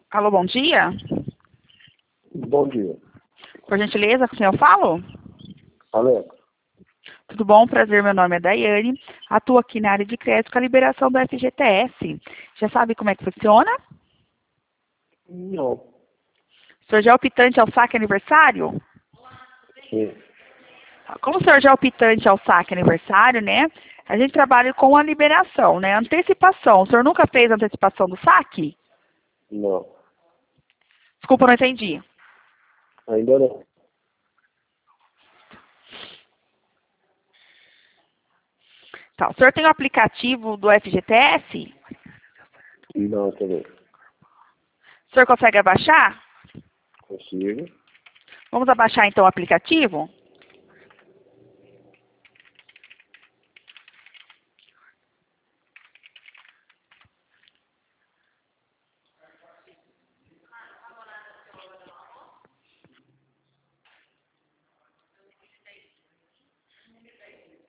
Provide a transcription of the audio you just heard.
Alô, bom dia. Bom dia. Por gentileza, com quem eu falo? Alex, Tudo bom? Prazer, meu nome é Daiane. Atuo aqui na área de crédito com a liberação do FGTS. Já sabe como é que funciona? não. O senhor já é optante ao saque aniversário? Sim. Como o senhor já é optante ao saque aniversário, né? A gente trabalha com a liberação, né? Antecipação. O senhor nunca fez antecipação do saque? Não. Desculpa, não entendi. Ainda não. Tá. O senhor tem o aplicativo do FGTS? Não também. O senhor consegue abaixar? Consigo. Vamos abaixar então o aplicativo?